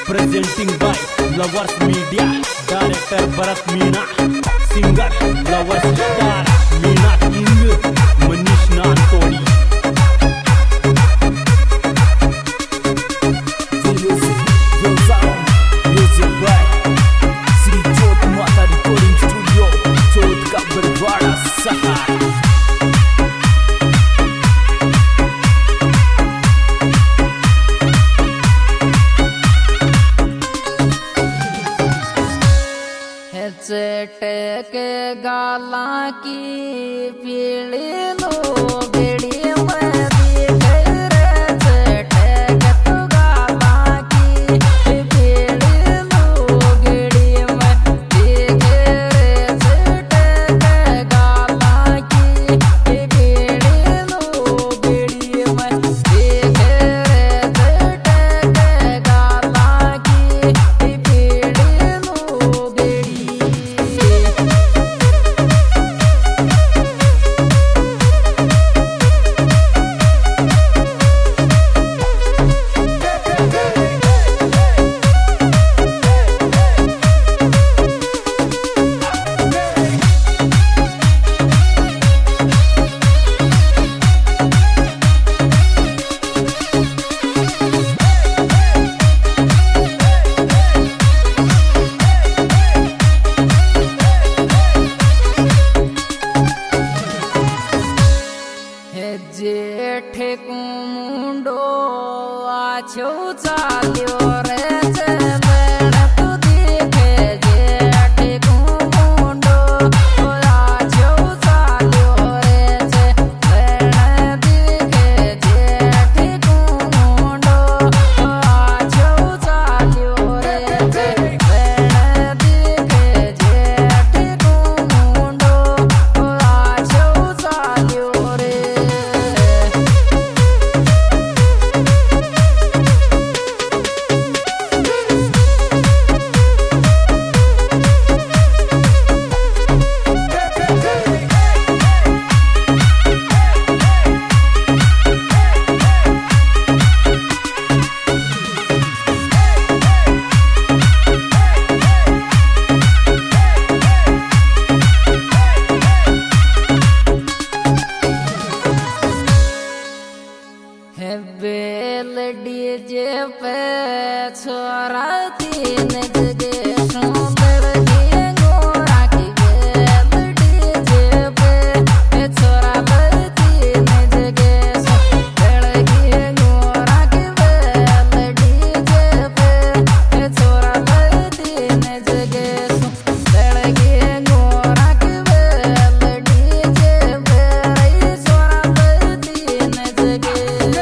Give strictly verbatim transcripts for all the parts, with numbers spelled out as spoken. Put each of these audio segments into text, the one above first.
Presenting by Lovers Media, Director Bharat Meena, Singer Lovers Star Meena King, Manish Nantodi. Music, your sound, music by Sri Jyot Mata Recording Studio, Jyot ka Barwada Sahar. चटक गाला की पीली लो बेड़ी में दिख रे चटक तो गाला की पीली लो बेड़ी में दिख रे चटक गाला की पीली लो बेड़ी में दिख रे चटक गाला की पीली लो बेड़ी। जेठ कुमुंडो आछो चाल्यो रे चलन तू देखे जेठ कुमुंडो आछो चाल्यो रे चलन देखे जेठ कुमुंडो आछो चाल्यो रे चलन देखे जेठ कुमुंडो आछो चाल्यो रे। बेल डीजे पे छोरा तीन जगे सुंदर दिए गोरा की बेल डीजे पे छोरा तीन जगे सुंदर दिए गोरा की बेल डीजे पे छोरा तीन जगे सुंदर दिए गोरा की बेल डीजे पे छोरा तीन जगे।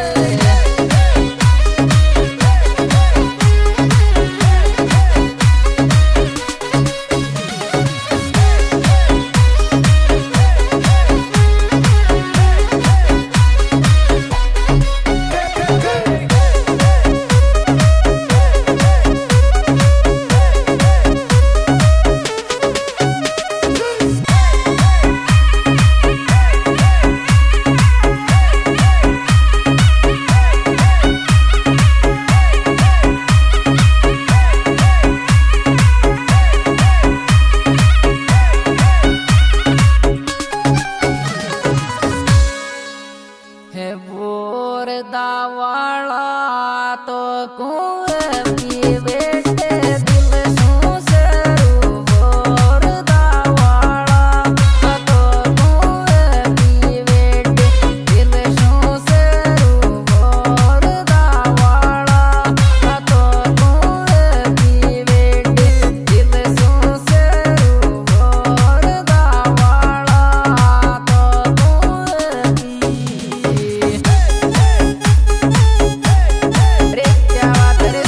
बोर दावाला तो कुएं पी बेटे दिल सू सरू बोर दावाला तो कुएं पी बेटे दिल सू सरू बोर दावाला तो कुएं पी बेटे दिल सू सरू बोर दावाला तो कुएं पी रे क्या बात रे।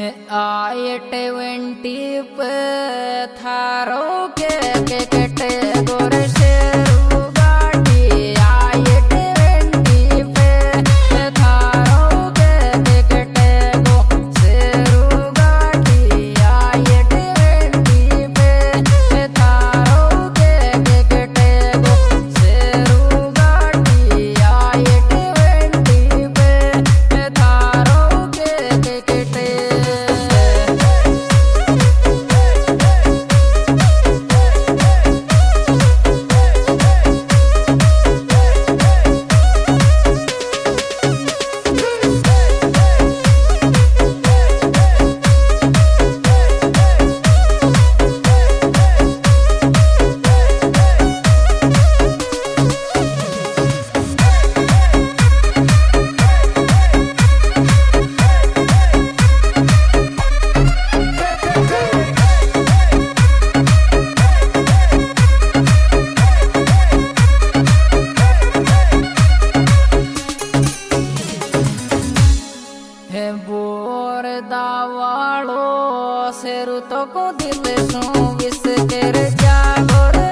आए ट्वेंटी पे थारो के के कटे गोर शेरू गाड़ी आए ट्वेंटी पे थारो के के कटे गो शेरू गाड़ी आए ट्वेंटी पे थारो के के कटे गो शेरू गाड़ी आए ट्वेंटी पे थारो के के कटे बोर दावालो शेरू तो को दिल सो विस कर जागोर